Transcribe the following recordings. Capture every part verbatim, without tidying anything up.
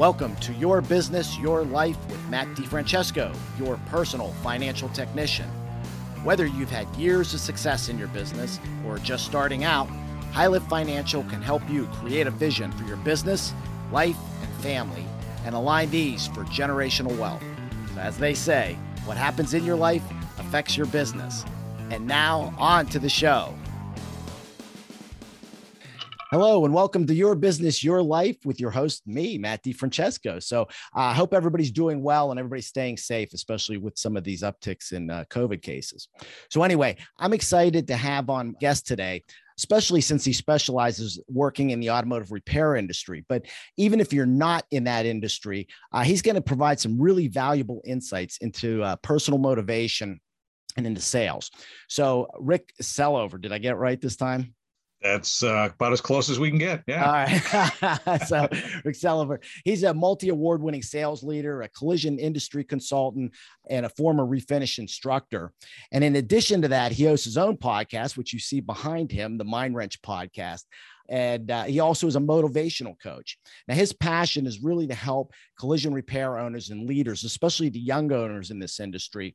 Welcome to Your Business, Your Life with Matt DeFrancesco, your personal financial technician. Whether you've had years of success in your business or just starting out, HighLift Financial can help you create a vision for your business, life, and family, and align these for generational wealth. So as they say, what happens in your life affects your business. And now, on to the show. Hello, and welcome to Your Business, Your Life with your host, me, Matt DeFrancesco. So I uh, hope everybody's doing well and everybody's staying safe, especially with some of these upticks in uh, COVID cases. So anyway, I'm excited to have on guest today, especially since he specializes working in the automotive repair industry. But even if you're not in that industry, uh, he's going to provide some really valuable insights into uh, personal motivation and into sales. So Rick Sellover, did I get it right this time? That's uh, about as close as we can get. Yeah. All right. So Rick Sellover, he's a multi-award winning sales leader, a collision industry consultant, and a former refinish instructor. And in addition to that, he hosts his own podcast, which you see behind him, the Mind Wrench podcast. And uh, he also is a motivational coach. Now, his passion is really to help collision repair owners and leaders, especially the young owners in this industry,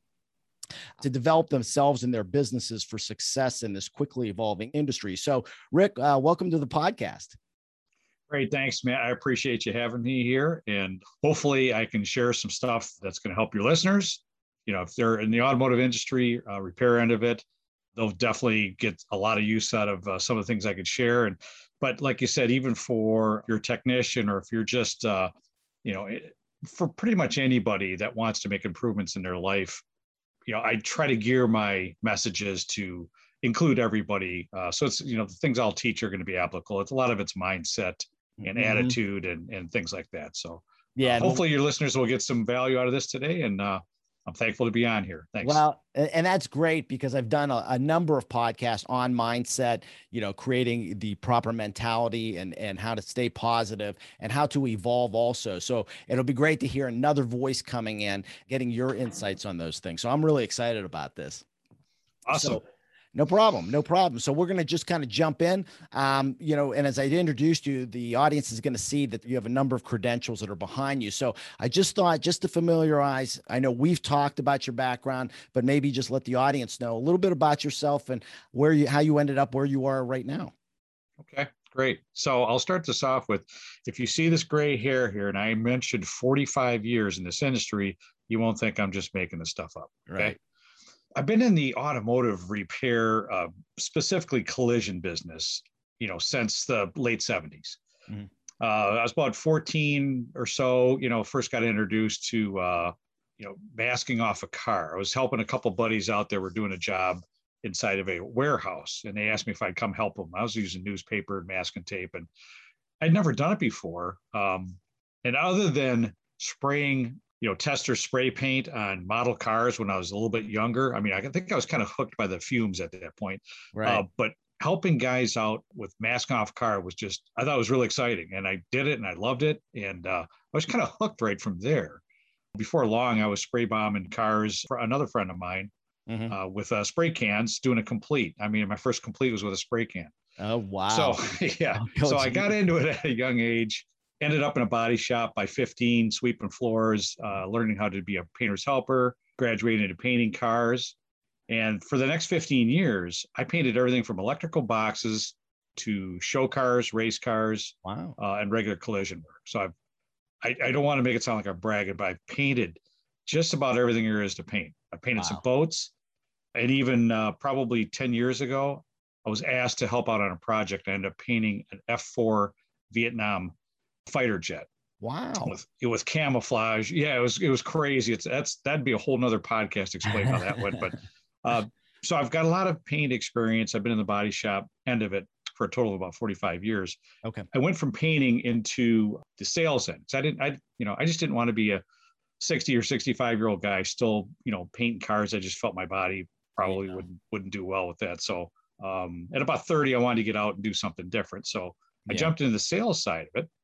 to develop themselves and their businesses for success in this quickly evolving industry. So, Rick, uh, welcome to the podcast. Great. Thanks, Matt. I appreciate you having me here. And hopefully I can share some stuff that's going to help your listeners. You know, if they're in the automotive industry, uh, repair end of it, they'll definitely get a lot of use out of uh, some of the things I could share. And, but like you said, even for your technician, or if you're just, uh, you know, for pretty much anybody that wants to make improvements in their life, you know, I try to gear my messages to include everybody. Uh, so it's, you know, the things I'll teach are going to be applicable. It's a lot of it's mindset and mm-hmm. attitude and, and things like that. So yeah, uh, hopefully your listeners will get some value out of this today. And uh, I'm thankful to be on here. Thanks. Well, and that's great because I've done a, a number of podcasts on mindset, you know, creating the proper mentality and, and how to stay positive and how to evolve also. So it'll be great to hear another voice coming in, getting your insights on those things. So I'm really excited about this. Awesome. So, No problem. No problem. So we're going to just kind of jump in, um, you know, and as I introduced you, the audience is going to see that you have a number of credentials that are behind you. So I just thought just to familiarize, I know we've talked about your background, but maybe just let the audience know a little bit about yourself and where you, how you ended up where you are right now. Okay, great. So I'll start this off with, if you see this gray hair here, and I mentioned forty-five years in this industry, you won't think I'm just making this stuff up. Okay. Right. I've been in the automotive repair, uh, specifically collision business, you know, since the late seventies. Mm-hmm. Uh, I was about fourteen or so, you know, first got introduced to, uh, you know, masking off a car. I was helping a couple buddies out there were doing a job inside of a warehouse, and they asked me if I'd come help them. I was using newspaper and masking tape, and I'd never done it before. Um, and other than spraying, you know, tester spray paint on model cars when I was a little bit younger. I mean, I think I was kind of hooked by the fumes at that point. Right. Uh, but helping guys out with mask off car was just, I thought it was really exciting. And I did it and I loved it. And uh, I was kind of hooked right from there. Before long, I was spray bombing cars for another friend of mine mm-hmm. uh, with uh, spray cans doing a complete. I mean, my first complete was with a spray can. Oh, wow. So, yeah. Oh, so I got into it at a young age. Ended up in a body shop by fifteen, sweeping floors, uh, learning how to be a painter's helper, graduating into painting cars. And for the next fifteen years, I painted everything from electrical boxes to show cars, race cars, wow, uh, and regular collision work. So I've, I, I don't want to make it sound like I'm bragging, but I've painted just about everything there is to paint. I painted wow. some boats. And even uh, probably ten years ago, I was asked to help out on a project. I ended up painting an F four Vietnam fighter jet. Wow. With, with camouflage. Yeah, it was, it was crazy. It's that's, that'd be a whole nother podcast to explain how that went. But, uh, so I've got a lot of paint experience. I've been in the body shop end of it for a total of about forty-five years. Okay. I went from painting into the sales end. So I didn't, I, you know, I just didn't want to be a sixty or sixty-five year old guy still, you know, painting cars. I just felt my body probably yeah. wouldn't, wouldn't do well with that. So, um, at about thirty, I wanted to get out and do something different. So I yeah. jumped into the sales side of it.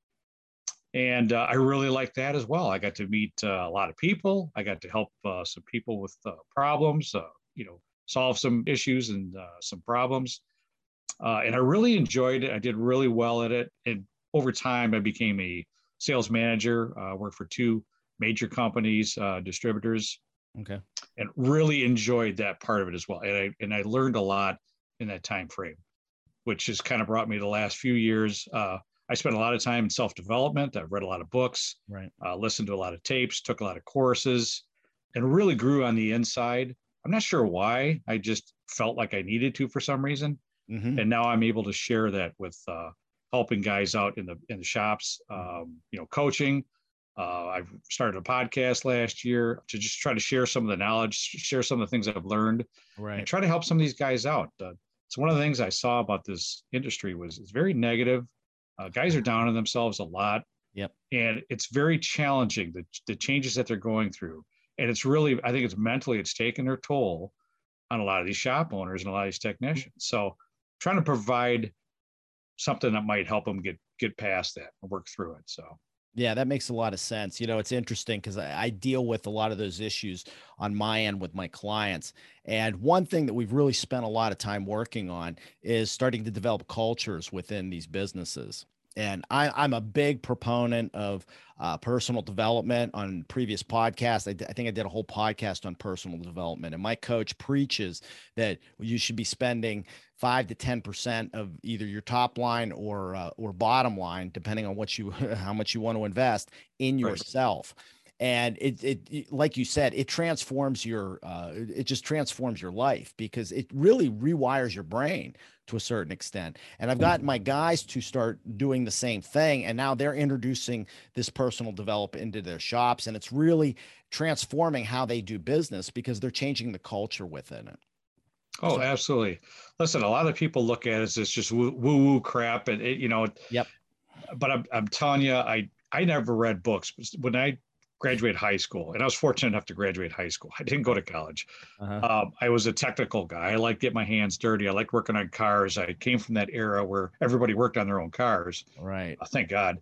And uh, I really liked that as well. I got to meet uh, a lot of people. I got to help uh, some people with uh, problems, uh, you know, solve some issues and uh, some problems. Uh, and I really enjoyed it. I did really well at it. And over time, I became a sales manager, uh, worked for two major companies, uh, distributors. Okay. And really enjoyed that part of it as well. And I, and I learned a lot in that time frame, which has kind of brought me the last few years. Uh, I spent a lot of time in self-development. I've read a lot of books, Right. uh, listened to a lot of tapes, took a lot of courses, and really grew on the inside. I'm not sure why. I just felt like I needed to for some reason. Mm-hmm. And now I'm able to share that with uh, helping guys out in the in the shops, um, you know, coaching. Uh, I've started a podcast last year to just try to share some of the knowledge, share some of the things I've learned, Right. and try to help some of these guys out. Uh, it's one of the things I saw about this industry was it's very negative. Uh, guys are down on themselves a lot. Yep. And it's very challenging, the, the changes that they're going through. And it's really, I think it's mentally, it's taken their toll on a lot of these shop owners and a lot of these technicians. So trying to provide something that might help them get, get past that and work through it. So. Yeah, that makes a lot of sense. You know, it's interesting because I, I deal with a lot of those issues on my end with my clients. And one thing that we've really spent a lot of time working on is starting to develop cultures within these businesses. And I, I'm a big proponent of uh, personal development. On previous podcasts, I, d- I think I did a whole podcast on personal development. And my coach preaches that you should be spending five to ten percent of either your top line or uh, or bottom line, depending on what you how much you want to invest in yourself. Right. And it, it, it, like you said, it transforms your, uh, it just transforms your life because it really rewires your brain to a certain extent. And I've gotten my guys to start doing the same thing. And now they're introducing this personal development into their shops. And it's really transforming how they do business because they're changing the culture within it. Oh, So, absolutely. Listen, a lot of people look at it as it's just woo woo crap. And it, you know, yep. But I'm, I'm telling you, I, I never read books. When I graduated high school, and I was fortunate enough to graduate high school, I didn't go to college. Uh-huh. Um, I was a technical guy. I liked getting my hands dirty. I liked working on cars. I came from that era where everybody worked on their own cars. Right. Uh, thank God.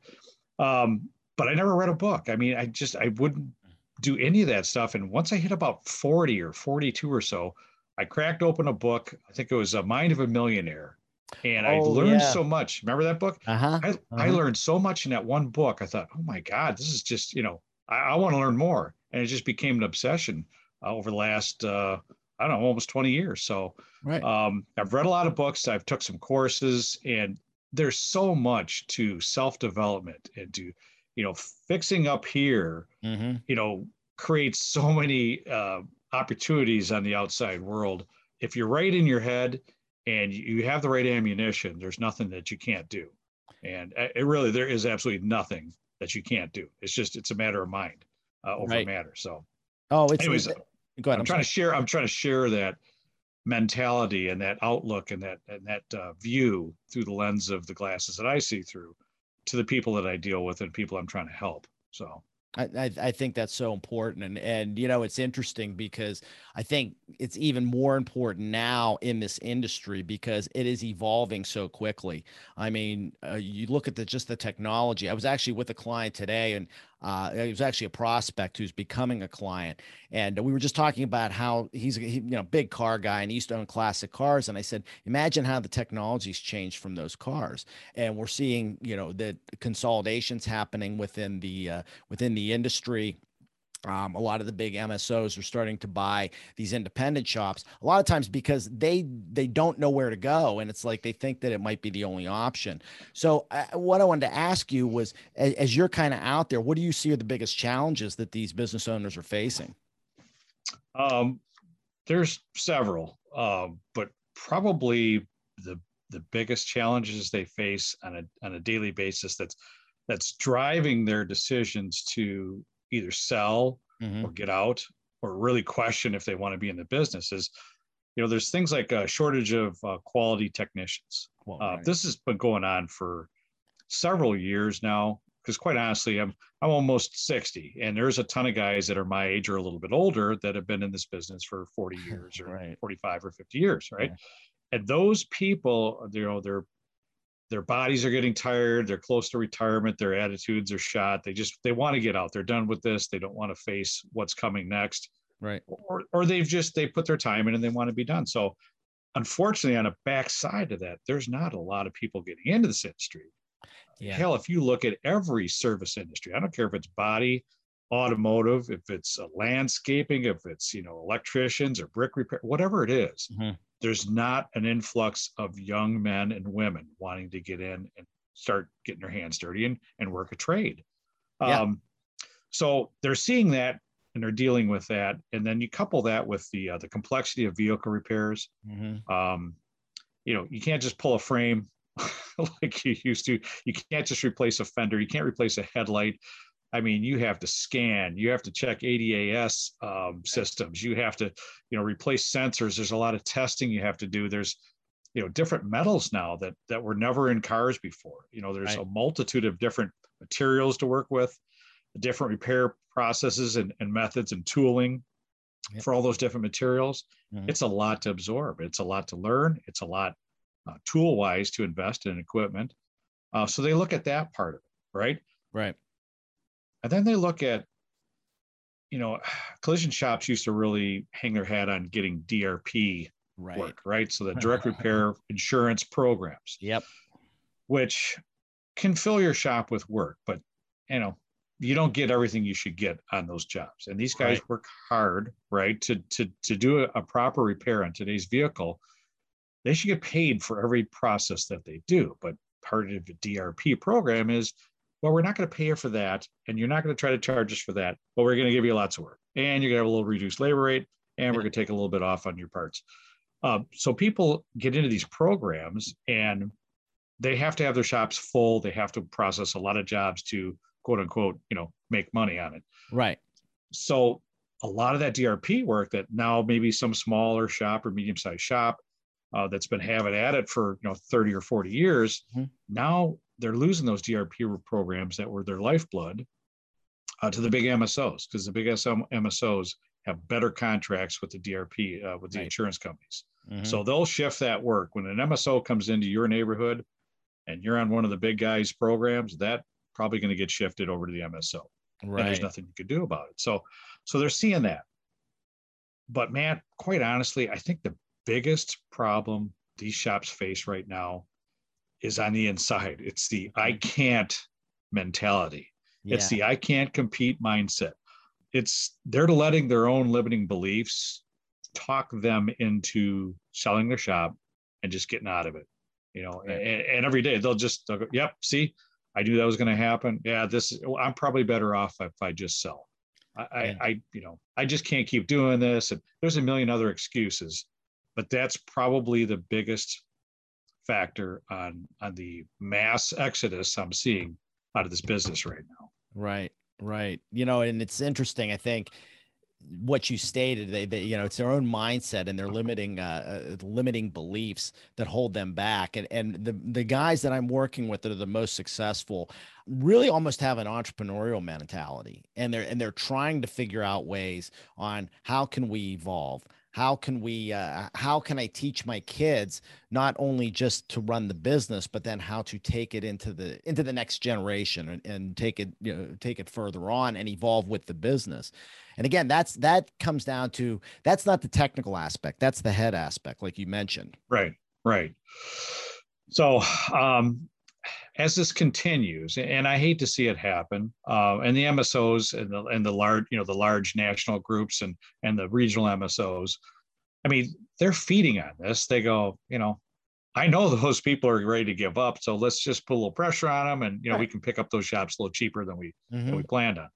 Um, but I never read a book. I mean, I just, I wouldn't do any of that stuff. And once I hit about forty or forty-two or so, I cracked open a book. I think it was A Mind of a Millionaire. And I oh, learned yeah. so much. Remember that book? Uh-huh. I, uh-huh. I learned so much in that one book. I thought, oh my God, this is just, you know, I, I want to learn more. And it just became an obsession uh, over the last, uh, I don't know, almost twenty years. So right. um, I've read a lot of books. I've took some courses, and there's so much to self-development and to, you know, fixing up here, mm-hmm. you know, creates so many uh, opportunities on the outside world. If you're right in your head and you have the right ammunition, there's nothing that you can't do. And it really, there is absolutely nothing that you can't do. It's just, it's a matter of mind uh, over right. matter. So, oh, it's, anyways, it, go ahead. I'm, I'm trying sorry. to share, I'm trying to share that mentality and that outlook and that, and that uh, view through the lens of the glasses that I see through to the people that I deal with and people I'm trying to help. So. I, I think that's so important. And, and, you know, it's interesting because I think it's even more important now in this industry because it is evolving so quickly. I mean, uh, you look at the, just the technology. I was actually with a client today, and uh, it was actually a prospect who's becoming a client. And we were just talking about how he's a he, you know, big car guy and he used to own classic cars. And I said, imagine how the technology's changed from those cars. And we're seeing, you know, the consolidations happening within the, uh, within the industry. Um, a lot of the big M S Os are starting to buy these independent shops a lot of times because they they don't know where to go, and it's like they think that it might be the only option. So uh, what I wanted to ask you was, as, as you're kind of out there, what do you see are the biggest challenges that these business owners are facing? Um, there's several, uh, but probably the the biggest challenges they face on a on a daily basis that's that's driving their decisions to either sell mm-hmm. or get out or really question if they want to be in the business is, you know, there's things like a shortage of uh, quality technicians. Well, uh, right. This has been going on for several years now, because quite honestly, I'm, I'm almost sixty, and there's a ton of guys that are my age or a little bit older that have been in this business for forty years or right. forty-five or fifty years. Right. Yeah. And those people, you know, they're, their bodies are getting tired. They're close to retirement. Their attitudes are shot. They just, they want to get out. They're done with this. They don't want to face what's coming next. Right. Or, or they've just, they put their time in and they want to be done. So unfortunately, on a backside of that, there's not a lot of people getting into this industry. Yeah. Hell, if you look at every service industry, I don't care if it's body, automotive, if it's uh, landscaping, if it's, you know, electricians or brick repair, whatever it is, Mm-hmm. there's not an influx of young men and women wanting to get in and start getting their hands dirty and, and work a trade. Yeah. Um, so they're seeing that and they're dealing with that. And then you couple that with the uh, the complexity of vehicle repairs. Mm-hmm. Um, you know, you can't just pull a frame like you used to. You can't just replace a fender. You can't replace a headlight. I mean, you have to scan, you have to check A D A S um, systems, you have to, you know, replace sensors. There's a lot of testing you have to do. There's, you know, different metals now that that were never in cars before. You know, there's Right. a multitude of different materials to work with, different repair processes and, and methods and tooling Yep. for all those different materials. Mhm. It's a lot to absorb. It's a lot to learn. It's a lot uh, tool wise to invest in equipment. Uh, so they look at that part of it, right? Right. And then they look at, you know, collision shops used to really hang their hat on getting D R P Right. work, right? So the direct repair insurance programs, Yep. which can fill your shop with work, but, you know, you don't get everything you should get on those jobs. And these guys Right. work hard, right? To, to, to do a, a proper repair on today's vehicle, they should get paid for every process that they do. But part of the D R P program is, well, we're not going to pay you for that, and you're not going to try to charge us for that, but we're going to give you lots of work, and you're going to have a little reduced labor rate, and we're going to take a little bit off on your parts. Um, so people get into these programs, and they have to have their shops full. They have to process a lot of jobs to, quote unquote, you know, make money on it. Right. So a lot of that D R P work that now maybe some smaller shop or medium-sized shop uh, that's been having at it for, you know, thirty or forty years, mm-hmm. now they're losing those D R P programs that were their lifeblood uh, to the big M S Os, because the big M S Os have better contracts with the D R P, uh, with the Right. insurance companies. Mm-hmm. So they'll shift that work. When an M S O comes into your neighborhood and you're on one of the big guys' programs, that probably going to get shifted over to the M S O. Right. And there's nothing you could do about it. So, so they're seeing that. But man, quite honestly, I think the biggest problem these shops face right now is on the inside. It's the I can't mentality. Yeah. It's the I can't compete mindset. It's they're letting their own limiting beliefs talk them into selling their shop and just getting out of it. You know, Right. and, and every day they'll just they'll go, yep, see, I knew that was going to happen. Yeah, this I'm probably better off if I just sell. I, Yeah. I, I, you know, I just can't keep doing this. And there's a million other excuses, but that's probably the biggest factor on on the mass exodus I'm seeing out of this business right now. Right. Right. You know, and it's interesting. I think what you stated, they, they, you know, it's their own mindset and their limiting, uh, uh, limiting beliefs that hold them back. And, and the, the guys that I'm working with that are the most successful really almost have an entrepreneurial mentality, and they're, and they're trying to figure out ways on how can we evolve? How can we, uh, how can I teach my kids not only just to run the business, but then how to take it into the, into the next generation and, and take it, you know, take it further on and evolve with the business. And again, that's, that comes down to, that's not the technical aspect. That's the head aspect, like you mentioned. Right. Right. So, um, as this continues, and I hate to see it happen, uh, and the M S Os and the and the large, you know, the large national groups and and the regional M S Os, I mean, they're feeding on this. They go, you know, I know those people are ready to give up, so let's just put a little pressure on them, and you know, Right. we can pick up those shops a little cheaper than we Mm-hmm. than we planned on.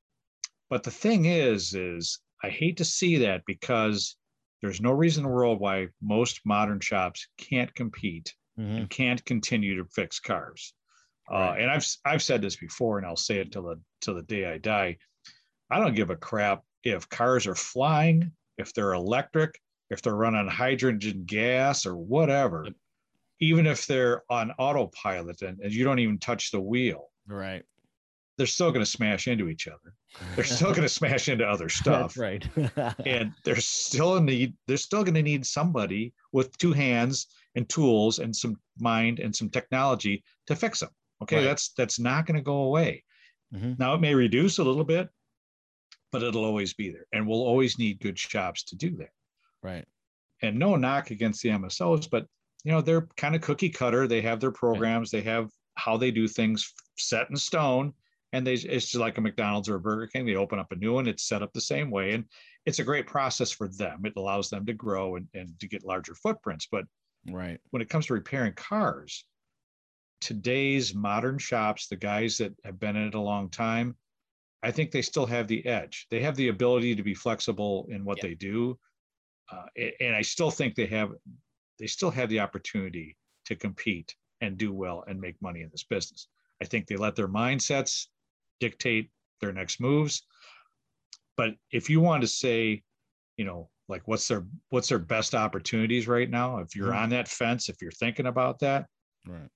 But the thing is, is I hate to see that, because there's no reason in the world why most modern shops can't compete Mm-hmm. and can't continue to fix cars. Uh, Right. and I've I've said this before, and I'll say it till the till the day I die. I don't give a crap if cars are flying, if they're electric, if they're running hydrogen gas or whatever. Yep. Even if they're on autopilot and, and you don't even touch the wheel, Right. they're still going to smash into each other. They're still going to smash into other stuff. That's right. And there's still a need, they're still going to need somebody with two hands and tools and some mind and some technology to fix them. Okay. Right. That's, that's not going to go away. Mm-hmm. Now it may reduce a little bit, but it'll always be there. And we'll always need good shops to do that. Right. And no knock against the M S Os, but you know, they're kind of cookie cutter. They have their programs, right. They have how they do things set in stone. And they, it's just like a McDonald's or a Burger King. They open up a new one. It's set up the same way. And it's a great process for them. It allows them to grow and, and to get larger footprints. But right. when it comes to repairing cars, today's modern shops, the guys that have been in it a long time, I think they still have the edge. They have the ability to be flexible in what yeah. they do. Uh, and I still think they have, they still have the opportunity to compete and do well and make money in this business. I think they let their mindsets dictate their next moves. But if you want to say, you know, like what's their what's their best opportunities right now, if you're mm-hmm. on that fence, if you're thinking about that, right.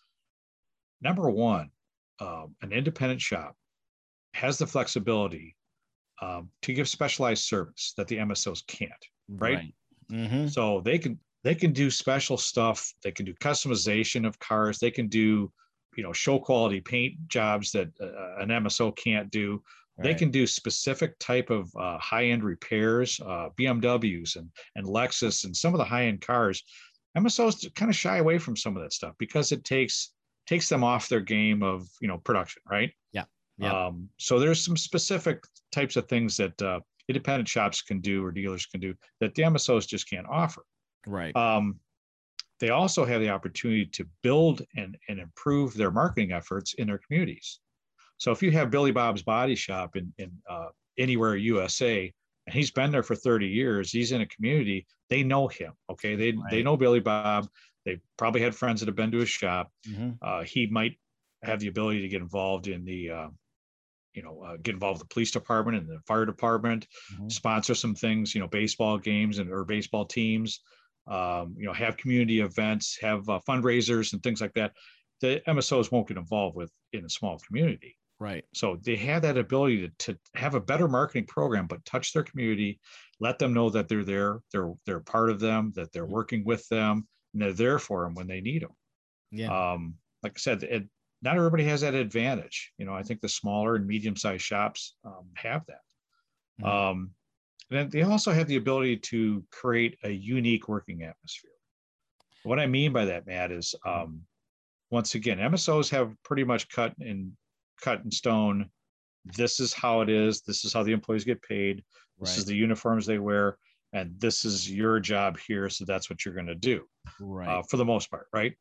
Number one, um, an independent shop has the flexibility um, to give specialized service that the M S Os can't, right? right. Mm-hmm. So they can they can do special stuff. They can do customization of cars. They can do, you know, show quality paint jobs that uh, an M S O can't do. Right. They can do specific type of uh, high-end repairs, uh, B M Ws and, and Lexus and some of the high-end cars. M S Os kind of shy away from some of that stuff because it takes takes them off their game of, you know, production, right? Yeah. Yeah. Um, so there's some specific types of things that uh, independent shops can do or dealers can do that the M S Os just can't offer. Right. Um, they also have the opportunity to build and, and improve their marketing efforts in their communities. So if you have Billy Bob's Body Shop in, in uh, anywhere U S A, and he's been there for thirty years, he's in a community, they know him, okay? They, right. they know Billy Bob. They probably had friends that have been to his shop. Mm-hmm. Uh, he might have the ability to get involved in the, uh, you know, uh, get involved with the police department and the fire department, mm-hmm. sponsor some things, you know, baseball games and or baseball teams. Um, you know, have community events, have uh, fundraisers and things like that. The M S Os won't get involved with in a small community. Right. So they have that ability to, to have a better marketing program, but touch their community, let them know that they're there, they're they're part of them, that they're working with them, and they're there for them when they need them. Yeah. Um, like I said, it, not everybody has that advantage. You know, I think the smaller and medium-sized shops um, have that. Mm-hmm. Um, and then they also have the ability to create a unique working atmosphere. What I mean by that, Matt, is um, once again, M S Os have pretty much cut in cut in stone. This is how it is. This is how the employees get paid. This right. is the uniforms they wear, and this is your job here. So that's what you're going to do, right? Uh, for the most part, right?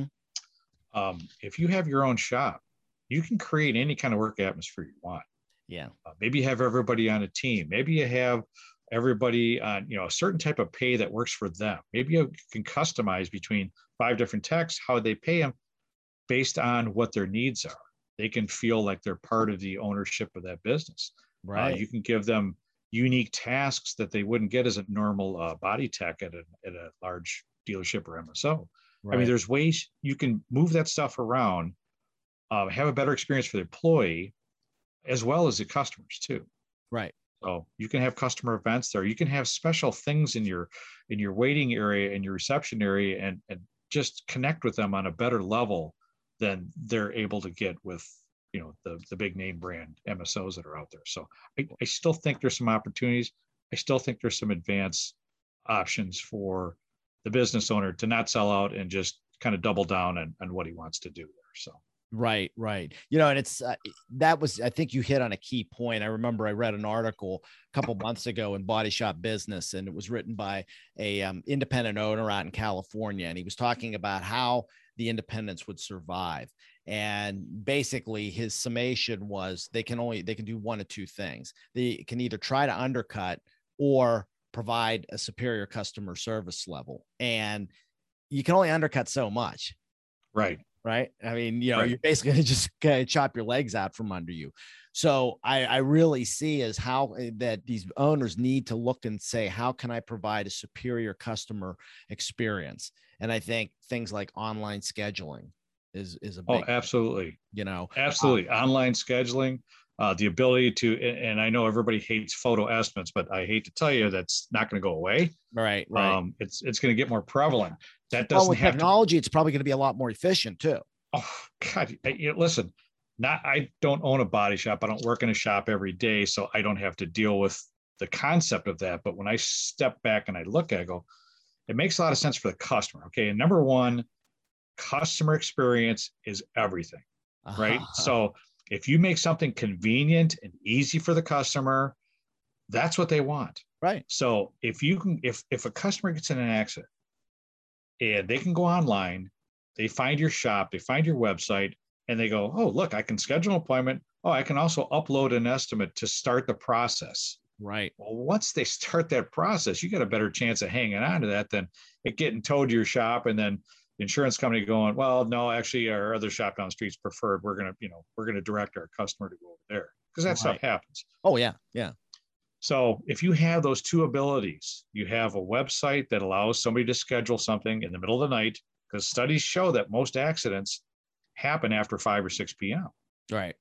Mm-hmm. Um, if you have your own shop, you can create any kind of work atmosphere you want. Yeah. Uh, maybe you have everybody on a team. Maybe you have everybody on, you know, a certain type of pay that works for them. Maybe you can customize between five different techs, how they pay them based on what their needs are. They can feel like they're part of the ownership of that business. Right. Uh, you can give them unique tasks that they wouldn't get as a normal uh, body tech at a, at a large dealership or M S O. Right. I mean, there's ways you can move that stuff around, uh, have a better experience for the employee, as well as the customers too. Right. So you can have customer events there. You can have special things in your in your waiting area and your reception area, and and just connect with them on a better level than they're able to get with, you know, the the big name brand M S Os that are out there. So I, I still think there's some opportunities. I still think there's some advanced options for the business owner to not sell out and just kind of double down on, on what he wants to do there. So. Right, right. You know, and it's, uh, that was, I think you hit on a key point. I remember I read an article a couple months ago in Body Shop Business, and it was written by a um, independent owner out in California. And he was talking about how the independents would survive. And basically his summation was they can only, they can do one of two things. They can either try to undercut or provide a superior customer service level. And you can only undercut so much. Right. Right. I mean, you know, right. you're basically going to just uh, chop your legs out from under you. So I, I really see is how that these owners need to look and say, how can I provide a superior customer experience? And I think things like online scheduling is, is a big, oh, absolutely. You know, absolutely. Um, online scheduling, uh, the ability to, and I know everybody hates photo estimates, but I hate to tell you, that's not going to go away. Right. Right. Um, it's, it's going to get more prevalent. That doesn't well, with have technology, to, it's probably going to be a lot more efficient too. Oh God! You know, listen, not I don't own a body shop. I don't work in a shop every day, so I don't have to deal with the concept of that. But when I step back and I look at it, I go, it makes a lot of sense for the customer. Okay, and number one, customer experience is everything, Uh-huh. right? So if you make something convenient and easy for the customer, that's what they want. Right. So if you can, if if a customer gets in an accident and they can go online, they find your shop, they find your website, and they go, oh, look, I can schedule an appointment. Oh, I can also upload an estimate to start the process. Right. Well, once they start that process, you got a better chance of hanging on to that than it getting towed to your shop and then the insurance company going, well, no, actually our other shop down the street's preferred. We're going to, you know, we're going to direct our customer to go over there because that Right. stuff happens. Oh yeah. Yeah. So if you have those two abilities, you have a website that allows somebody to schedule something in the middle of the night, because studies show that most accidents happen after five or six p.m. Right.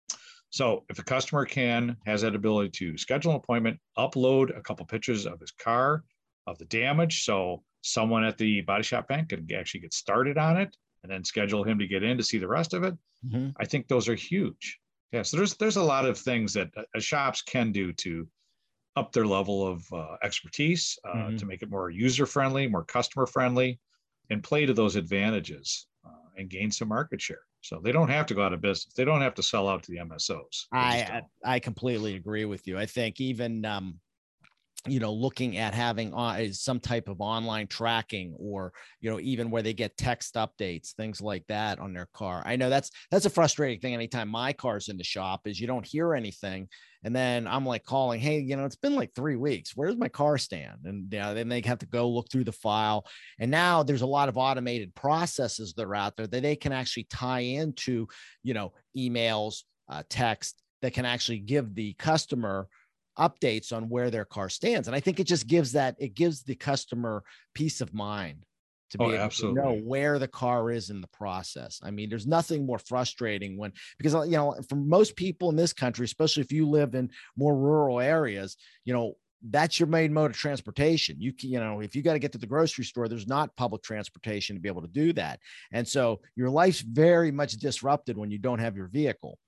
So if a customer can, has that ability to schedule an appointment, upload a couple pictures of his car, of the damage, so someone at the body shop bank can actually get started on it and then schedule him to get in to see the rest of it. Mm-hmm. I think those are huge. Yeah, so there's there's a lot of things that uh, shops can do to up their level of uh, expertise, uh, Mm-hmm. to make it more user-friendly, more customer-friendly, and play to those advantages uh, and gain some market share. So they don't have to go out of business. They don't have to sell out to the M S Os. I, I I completely agree with you. I think even um, you know, looking at having uh, some type of online tracking, or, you know, even where they get text updates, things like that on their car. I know that's, that's a frustrating thing. Anytime my car's in the shop is you don't hear anything. And then I'm like calling, hey, you know, it's been like three weeks. Where's my car stand? And you know, then they have to go look through the file. And now there's a lot of automated processes that are out there that they can actually tie into, you know, emails, uh, text, that can actually give the customer updates on where their car stands. And I think it just gives that, it gives the customer peace of mind to be Oh, able absolutely. to know where the car is in the process. I mean, there's nothing more frustrating when, because, you know, for most people in this country, especially if you live in more rural areas, you know, that's your main mode of transportation. You can, you know, if you got to get to the grocery store, there's not public transportation to be able to do that. And so your life's very much disrupted when you don't have your vehicle.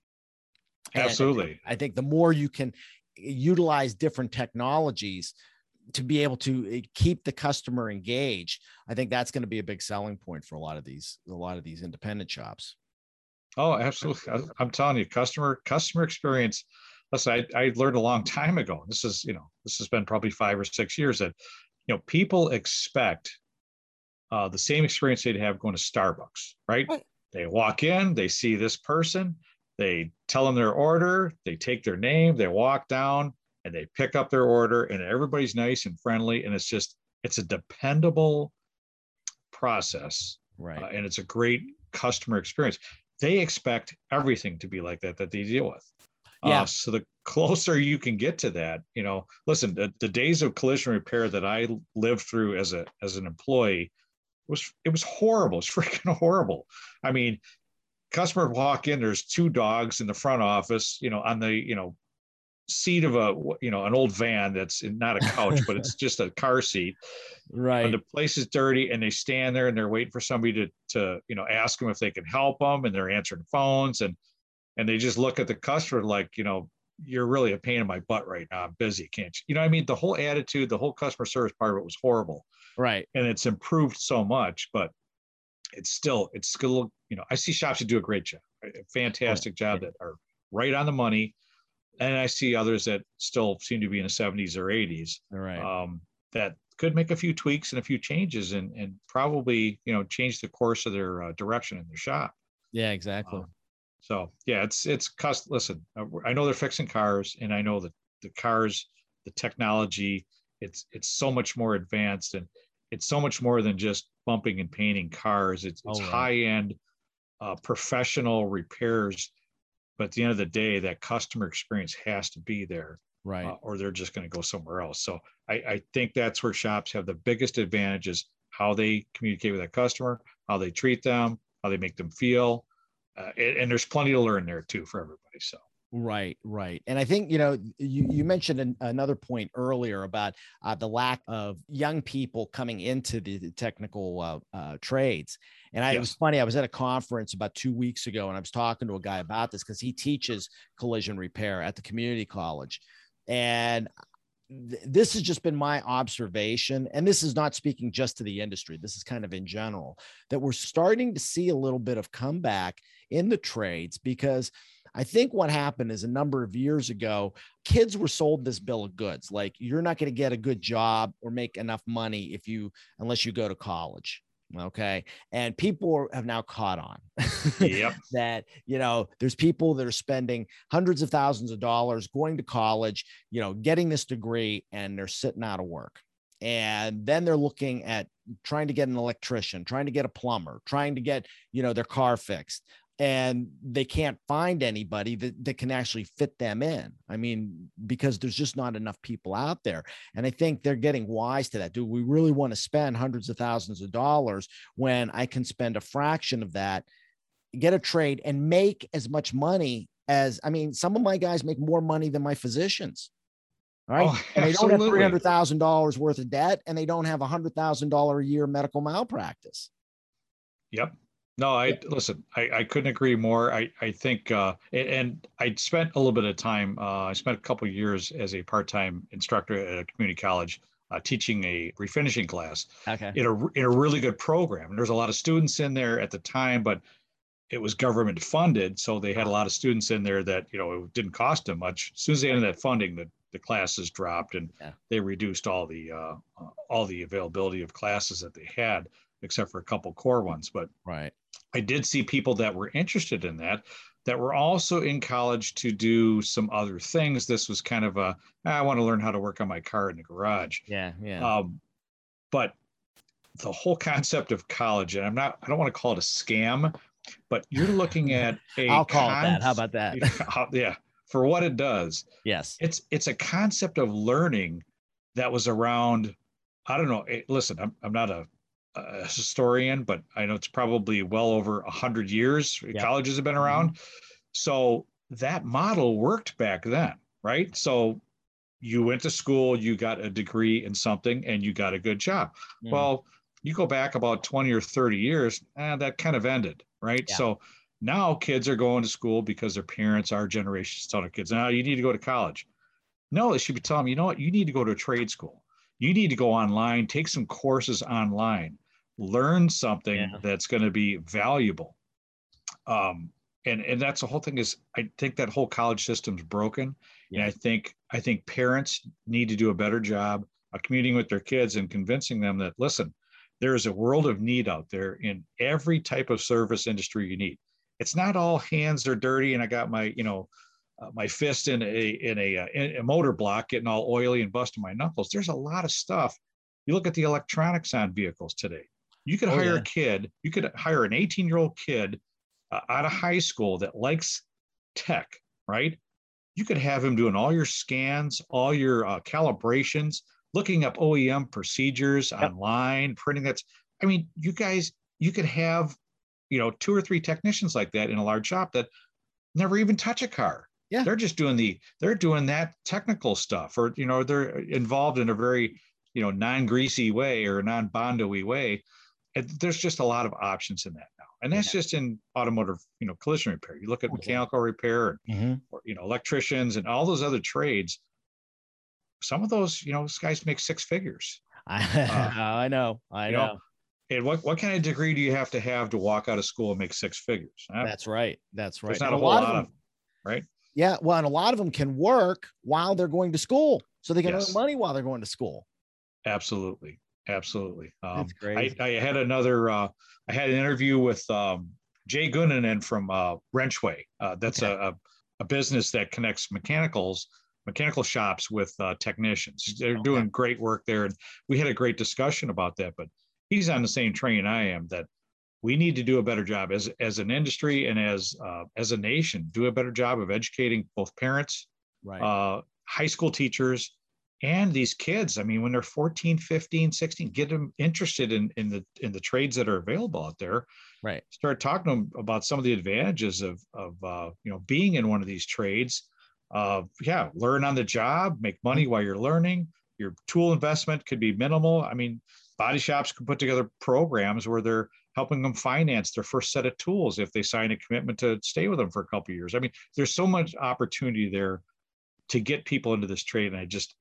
Absolutely. And I think the more you can utilize different technologies to be able to keep the customer engaged, I think that's going to be a big selling point for a lot of these, a lot of these independent shops. Oh, absolutely. I, I'm telling you, customer, customer experience. Listen, I, I learned a long time ago. This is, you know, this has been probably five or six years that, you know, people expect uh, the same experience they'd have going to Starbucks, right? right? They walk in, they see this person, they tell them their order, they take their name, they walk down and they pick up their order, and everybody's nice and friendly. And it's just, it's a dependable process. Right. Uh, and it's a great customer experience. They expect everything to be like that, that they deal with. Yeah. Uh, so the closer you can get to that, you know, listen, the, the days of collision repair that I lived through as a, as an employee was, it was horrible. It's freaking horrible. I mean, customer walk in, there's two dogs in the front office, you know, on the, you know, seat of a, you know, an old van that's not a couch, but it's just a car seat. Right. And the place is dirty, and they stand there and they're waiting for somebody to, to, you know, ask them if they can help them, and they're answering phones, and, and they just look at the customer like, you know, you're really a pain in my butt right now. I'm busy. Can't you? You know what I mean? The whole attitude, the whole customer service part of it was horrible. Right. And it's improved so much, but it's still, it's still, you know, I see shops that do a great job, a fantastic oh, job yeah. that are right on the money. And I see others that still seem to be in the seventies or eighties. Right. Um, that could make a few tweaks and a few changes, and, and probably, you know, change the course of their uh, direction in their shop. Yeah, exactly. Um, so yeah, it's, it's cost. Listen, I know they're fixing cars, and I know that the cars, the technology, it's, it's so much more advanced, and it's so much more than just bumping and painting cars. It's, it's oh, right. high end, uh, professional repairs. But at the end of the day, that customer experience has to be there, right? Uh, or they're just going to go somewhere else. So I, I think that's where shops have the biggest advantages: how they communicate with that customer, how they treat them, how they make them feel, uh, and, and there's plenty to learn there too for everybody. So. Right, right. And I think, you know, you, you mentioned an, another point earlier about uh, the lack of young people coming into the, the technical uh, uh, trades. And I, yes. It was funny. I was at a conference about two weeks ago, and I was talking to a guy about this because he teaches collision repair at the community college. And th- this has just been my observation, and this is not speaking just to the industry. This is kind of in general, that we're starting to see a little bit of comeback in the trades, because I think what happened is a number of years ago, kids were sold this bill of goods. Like, you're not going to get a good job or make enough money if you, unless you go to college. Okay. And people have now caught on Yep. that, you know, there's people that are spending hundreds of thousands of dollars going to college, you know, getting this degree, and they're sitting out of work. And then they're looking at trying to get an electrician, trying to get a plumber, trying to get, you know, their car fixed. And they can't find anybody that, that can actually fit them in. I mean, because there's just not enough people out there. And I think they're getting wise to that. Do we really want to spend hundreds of thousands of dollars when I can spend a fraction of that, get a trade, and make as much money as, I mean, some of my guys make more money than my physicians. All right. Oh, and they don't have absolutely. three hundred thousand dollars worth of debt, and they don't have a one hundred thousand dollars a year medical malpractice. Yep. No, I listen, I, I couldn't agree more. I, I think, uh, and, and I spent a little bit of time, uh, I spent a couple of years as a part-time instructor at a community college, uh, teaching a refinishing class Okay. in a, in a really good program. And there's a lot of students in there at the time, but it was government funded. So they had a lot of students in there that, you know, it didn't cost them much. As soon as they ended that funding, the, the classes dropped, and Yeah. they reduced all the, uh, uh, all the availability of classes that they had, except for a couple core ones. But Right. I did see people that were interested in that, that were also in college to do some other things. This was kind of a, I want to learn how to work on my car in the garage. Yeah. Yeah. Um, but the whole concept of college, and I'm not, I don't want to call it a scam, but you're looking at a, I'll call con- it that. How about that? Yeah. For what it does. Yes. It's, it's a concept of learning that was around, I don't know. Listen, I'm, I'm not a, a historian, but I know it's probably well over a hundred years. Yep. Colleges have been around. Mm-hmm. So that model worked back then, right? So you went to school, you got a degree in something, and you got a good job. Mm. Well, you go back about twenty or thirty years, and that kind of ended, right? Yeah. So now kids are going to school because their parents, our generation's telling their kids, now you need to go to college. No, they should be telling them, you know what, you need to go to a trade school. You need to go online, take some courses online, learn something yeah. that's going to be valuable. Um, and, and that's the whole thing is, I think that whole college system's broken. Yeah. And I think, I think parents need to do a better job of communicating with their kids and convincing them that, listen, there is a world of need out there in every type of service industry you need. It's not all hands are dirty and I got my, you know, Uh, my fist in a in a, in a motor block getting all oily and busting my knuckles. There's a lot of stuff. You look at the electronics on vehicles today. You could oh, hire yeah. a kid. You could hire an eighteen-year-old kid uh, out of high school that likes tech, right? You could have him doing all your scans, all your uh, calibrations, looking up O E M procedures yep. online, printing that. I mean, you guys, you could have, you know, two or three technicians like that in a large shop that never even touch a car. Yeah, they're just doing the, they're doing that technical stuff, or, you know, they're involved in a very, you know, non-greasy way or non-Bondo-y way. And there's just a lot of options in that now. And that's yeah. just in automotive, you know, collision repair. You look at okay. mechanical repair, mm-hmm. or, you know, electricians and all those other trades. Some of those, you know, those guys make six figures. I, uh, I know, I know. know. And what, what kind of degree do you have to have to walk out of school and make six figures? Huh? That's right. That's right. There's not and a whole lot, lot of them, right? Yeah. Well, and a lot of them can work while they're going to school, so they can yes. earn money while they're going to school. Absolutely. Absolutely. Um, That's great. I, I had another, uh, I had an interview with um, Jay Gunanen from uh, Wrenchway. Uh, that's okay. a, a business that connects mechanicals, mechanical shops with uh, technicians. They're okay. doing great work there. And we had a great discussion about that, but he's on the same train I am, that we need to do a better job as, as an industry and as, uh, as a nation, do a better job of educating both parents, right. uh, high school teachers, and these kids. I mean, when they're fourteen, fifteen, sixteen, get them interested in, in the, in the trades that are available out there. Right. Start talking to them about some of the advantages of, of, uh, you know, being in one of these trades. Uh, yeah. Learn on the job, make money mm-hmm. while you're learning. Your tool investment could be minimal. I mean, body shops can put together programs where they're helping them finance their first set of tools if they sign a commitment to stay with them for a couple of years. I mean, there's so much opportunity there to get people into this trade. And I just, I,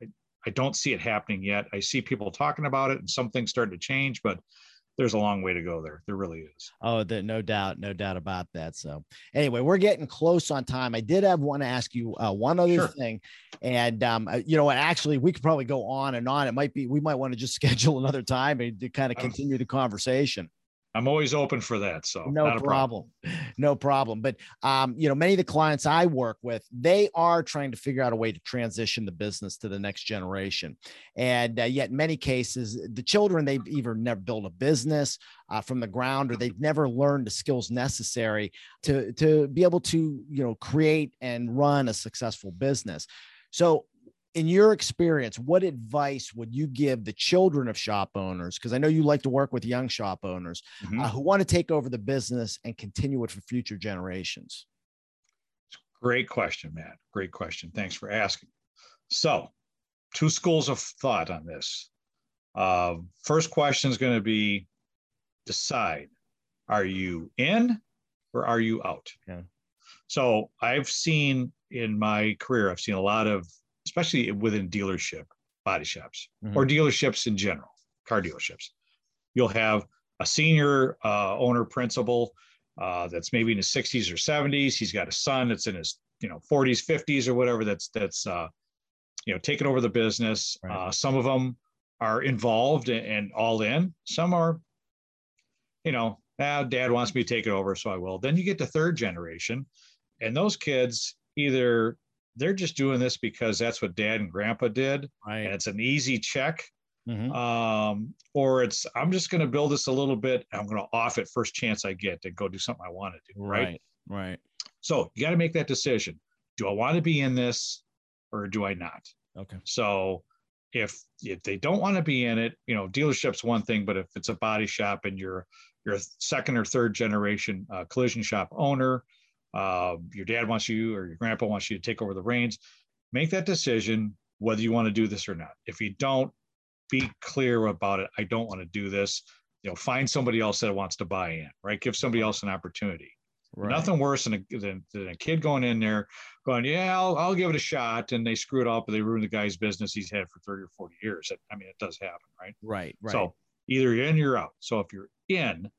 I don't see it happening yet. I see people talking about it and some things starting to change, but there's a long way to go there. There really is. Oh, there, no doubt, no doubt about that. So anyway, we're getting close on time. I did have one to ask you uh, one other Sure. thing. And, um, you know, actually we could probably go on and on. It might be, we might want to just schedule another time and to kind of continue the conversation. I'm always open for that. So no not a problem. problem. No problem. But, um, you know, many of the clients I work with, they are trying to figure out a way to transition the business to the next generation. And uh, yet in many cases, the children, they've either never built a business uh, from the ground, or they've never learned the skills necessary to, to be able to, you know, create and run a successful business. So in your experience, what advice would you give the children of shop owners? Because I know you like to work with young shop owners mm-hmm. uh, who want to take over the business and continue it for future generations. Great question, Matt. Great question. Thanks for asking. So two schools of thought on this. Uh, first question is going to be decide, are you in or are you out? Yeah. So I've seen in my career, I've seen a lot of, especially within dealership, body shops, mm-hmm. or dealerships in general, car dealerships. You'll have a senior uh, owner principal uh, that's maybe in his sixties or seventies. He's got a son that's in his, you know, forties, fifties or whatever, that's, that's uh, you know, taking over the business. Right. Uh, some of them are involved and, and all in. Some are, you know, ah, dad wants me to take it over, so I will. Then you get to third generation, and those kids either they're just doing this because that's what dad and grandpa did. Right. And it's an easy check. Mm-hmm. Um, or it's, I'm just going to build this a little bit. And I'm going to off it first chance I get to go do something I want to do. Right. Right. Right. So you got to make that decision. Do I want to be in this or do I not? Okay. So if, if they don't want to be in it, you know, dealership's one thing, but if it's a body shop and you're, you're a second or third generation uh, collision shop owner, Uh, your dad wants you or your grandpa wants you to take over the reins, make that decision whether you want to do this or not. If you don't, be clear about it. I don't want to do this. You know, find somebody else that wants to buy in, right? Give somebody else an opportunity. Right. Nothing worse than a, than, than a kid going in there going, yeah, I'll, I'll give it a shot. And they screw it up and they ruin the guy's business he's had for thirty or forty years. I mean, it does happen, right? Right, right. So either you're in or you're out. So if you're in,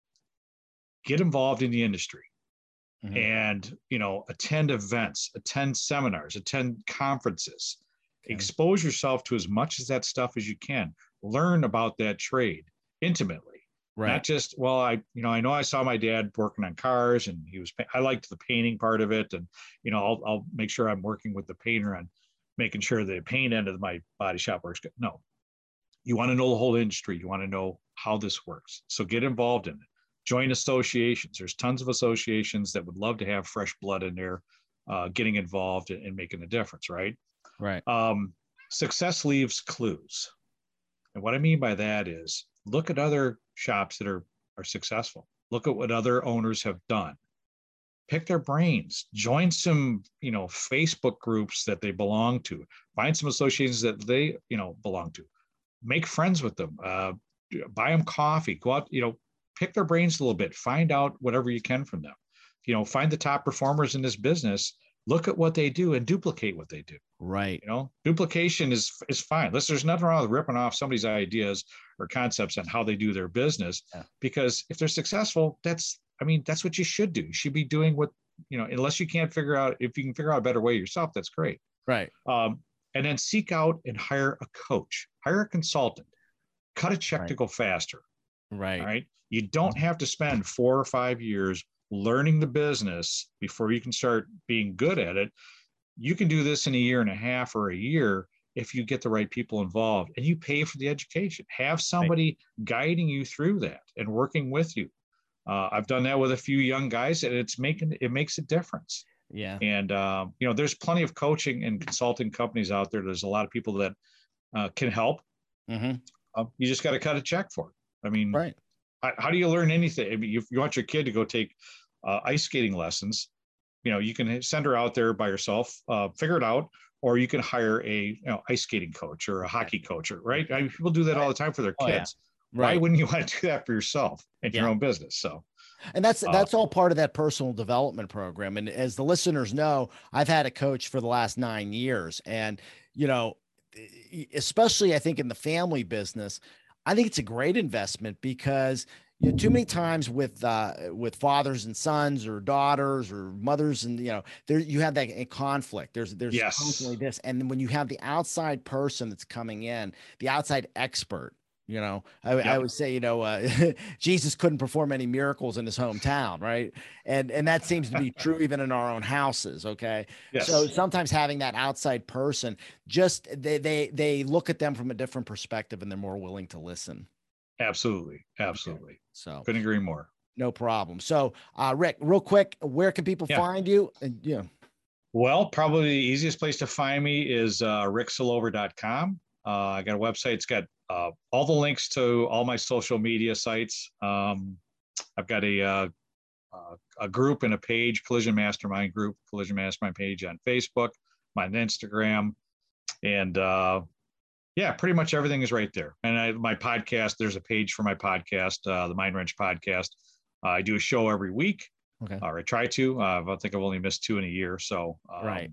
get involved in the industry. Mm-hmm. And, you know, attend events, attend seminars, attend conferences, okay. Expose yourself to as much of that stuff as you can. Learn about that trade intimately. Right. Not just, well, I, you know, I know I saw my dad working on cars and he was, I liked the painting part of it. And, you know, I'll, I'll make sure I'm working with the painter on making sure the paint end of my body shop works good. No, you want to know the whole industry. You want to know how this works. So get involved in it. Join associations. There's tons of associations that would love to have fresh blood in there, uh, getting involved and, and making a difference, right? Right. Um, success leaves clues. And what I mean by that is look at other shops that are, are successful. Look at what other owners have done. Pick their brains. Join some, you know, Facebook groups that they belong to. Find some associations that they, you know, belong to. Make friends with them. Uh, buy them coffee. Go out, you know, pick their brains a little bit, find out whatever you can from them. You know, find the top performers in this business, look at what they do and duplicate what they do. Right. You know, duplication is, is fine. Listen, there's nothing wrong with ripping off somebody's ideas or concepts on how they do their business, yeah. Because if they're successful, that's, I mean, that's what you should do. You should be doing what, you know, unless you can't figure out, if you can figure out a better way yourself, that's great. Right. Um, and then seek out and hire a coach, hire a consultant, cut a check right. to go faster. Right. All right. You don't have to spend four or five years learning the business before you can start being good at it. You can do this in a year and a half or a year if you get the right people involved and you pay for the education. Have somebody right. guiding you through that and working with you. Uh, I've done that with a few young guys, and it's making it makes a difference. Yeah. And um, you know, there's plenty of coaching and consulting companies out there. There's a lot of people that uh, can help. Mm-hmm. Uh, you just got to cut a check for it. I mean, right. How, how do you learn anything? I mean, if you want your kid to go take uh, ice skating lessons, you know, you can send her out there by herself, uh, figure it out, or you can hire a you know ice skating coach or a hockey coach, or, right? I mean, people do that all the time for their kids. Oh, yeah. Right. Why wouldn't you want to do that for yourself and yeah. your own business? So, and that's that's uh, all part of that personal development program. And as the listeners know, I've had a coach for the last nine years, and you know. especially I think in the family business, I think it's a great investment because you know, too many times with uh, with fathers and sons or daughters or mothers and you know there you have that conflict. There's there's Yes. constantly this, and then when you have the outside person that's coming in, the outside expert. You know, I, I Yep. would say, you know, uh, Jesus couldn't perform any miracles in his hometown, right? And and that seems to be true even in our own houses. Okay, so Yes. sometimes having that outside person, just they they they look at them from a different perspective, and they're more willing to listen. Absolutely. Okay. Absolutely. So Couldn't agree more. no problem. So, uh, Rick, real quick, where can people Yeah. find you? And yeah, Well, probably the easiest place to find me is uh, rick sillover dot com. Uh, I got a website. It's got uh, all the links to all my social media sites. Um, I've got a uh, uh, a group and a page, Collision Mastermind group, Collision Mastermind page on Facebook, my Instagram, and uh, yeah, pretty much everything is right there. And I, my podcast, there's a page for my podcast, uh, the Mind Wrench podcast. Uh, I do a show every week, okay, or I try to. Uh, I think I've only missed two in a year. So right. um,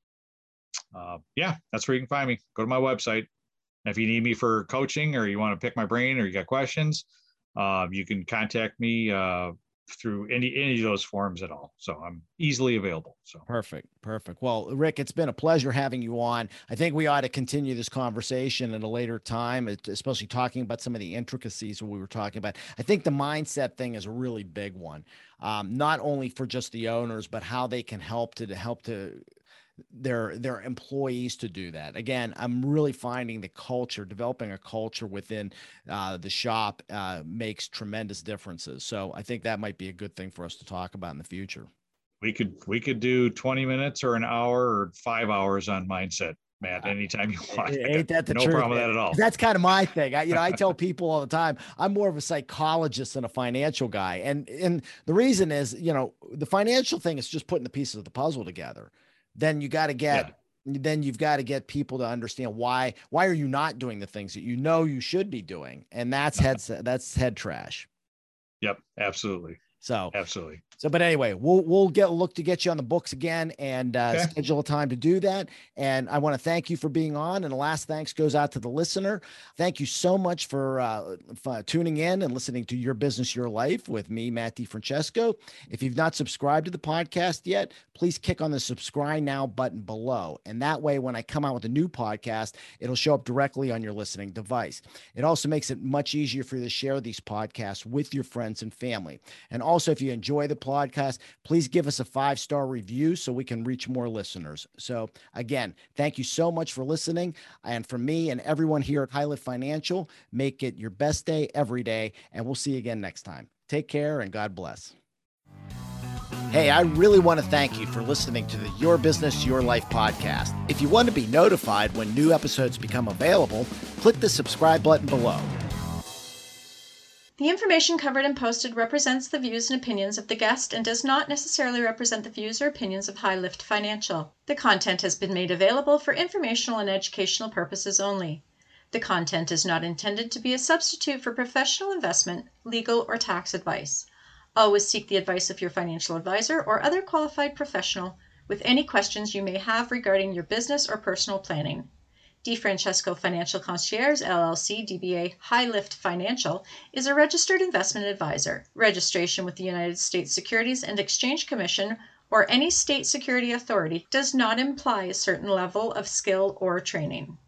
uh, yeah, that's where you can find me. Go to my website. If you need me for coaching or you want to pick my brain or you got questions, uh, you can contact me uh, through any any of those forums at all. So I'm easily available. So Perfect. Perfect. Well, Rick, it's been a pleasure having you on. I think we ought to continue this conversation at a later time, especially talking about some of the intricacies we were talking about. I think the mindset thing is a really big one, um, not only for just the owners, but how they can help to, to help to their their employees to do that. Again, I'm really finding the culture, developing a culture within uh, the shop uh, makes tremendous differences. So I think that might be a good thing for us to talk about in the future. we could we could do twenty minutes or an hour or five hours on mindset, Matt, Uh, anytime you want. I got Ain't that the no truth, problem with man? that at all. That's kind of my thing. I, you know, I tell people all the time, I'm more of a psychologist than a financial guy. And and the reason is, you know, the financial thing is just putting the pieces of the puzzle together. Then you got to Yeah. get then you've got to get people to understand why why are you not doing the things that you know you should be doing. And that's head that's head trash. Yep. Absolutely. So Absolutely. So, but anyway, we'll we'll get look to get you on the books again and uh, Okay. schedule a time to do that. And I want to thank you for being on. And the last thanks goes out to the listener. Thank you so much for, uh, for tuning in and listening to Your Business, Your Life with me, Matt DiFrancesco. If you've not subscribed to the podcast yet, please click on the subscribe now button below. And that way, when I come out with a new podcast, it'll show up directly on your listening device. It also makes it much easier for you to share these podcasts with your friends and family. And also, if you enjoy the podcast, podcast, please give us a five-star review so we can reach more listeners. So again, thank you so much for listening. And from me and everyone here at High Lift Financial, make it your best day every day. And we'll see you again next time. Take care and God bless. Hey, I really want to thank you for listening to the Your Business, Your Life podcast. If you want to be notified when new episodes become available, click the subscribe button below. The information covered and posted represents the views and opinions of the guest and does not necessarily represent the views or opinions of High Lift Financial. The content has been made available for informational and educational purposes only. The content is not intended to be a substitute for professional investment, legal, or tax advice. Always seek the advice of your financial advisor or other qualified professional with any questions you may have regarding your business or personal planning. DiFrancesco Financial Concierge, L L C, D B A High Lift Financial, is a registered investment advisor. Registration with the United States Securities and Exchange Commission or any state security authority does not imply a certain level of skill or training.